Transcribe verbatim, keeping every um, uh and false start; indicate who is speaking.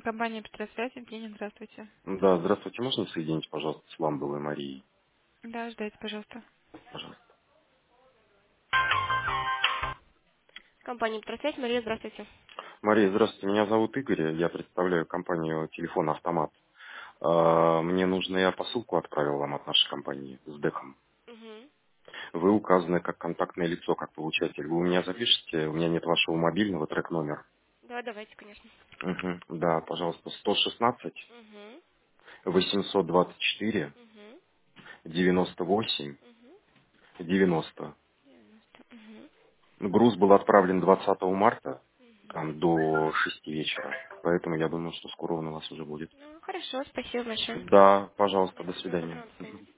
Speaker 1: Компания Петросвязь, Евгения, здравствуйте.
Speaker 2: Да, здравствуйте. Можно соединить, пожалуйста, с Ламбовой Марией?
Speaker 1: Да, ждайте, пожалуйста.
Speaker 2: Пожалуйста.
Speaker 1: Компания Петросвязь, Мария, здравствуйте.
Speaker 2: Мария, здравствуйте. Меня зовут Игорь. Я представляю компанию «Телефон Автомат». А, Мне нужно, я посылку отправил вам от нашей компании с Дехом.
Speaker 1: Угу.
Speaker 2: Вы указаны как контактное лицо, как получатель. Вы у меня запишите? У меня нет вашего мобильного трек-номер.
Speaker 1: Да, давайте, конечно.
Speaker 2: Угу. Да, пожалуйста, сто шестнадцать
Speaker 1: Угу.
Speaker 2: восемьсот двадцать четыре
Speaker 1: Угу.
Speaker 2: девяносто восемь
Speaker 1: Угу.
Speaker 2: девяносто.
Speaker 1: девяносто. Угу.
Speaker 2: Груз был отправлен двадцатого марта,
Speaker 1: Угу.
Speaker 2: там, до шести вечера. Поэтому я думаю, что скоро он у вас уже будет.
Speaker 1: Ну, хорошо, спасибо большое.
Speaker 2: Да, пожалуйста, до
Speaker 1: Всего
Speaker 2: свидания.
Speaker 1: доброго, до свидания.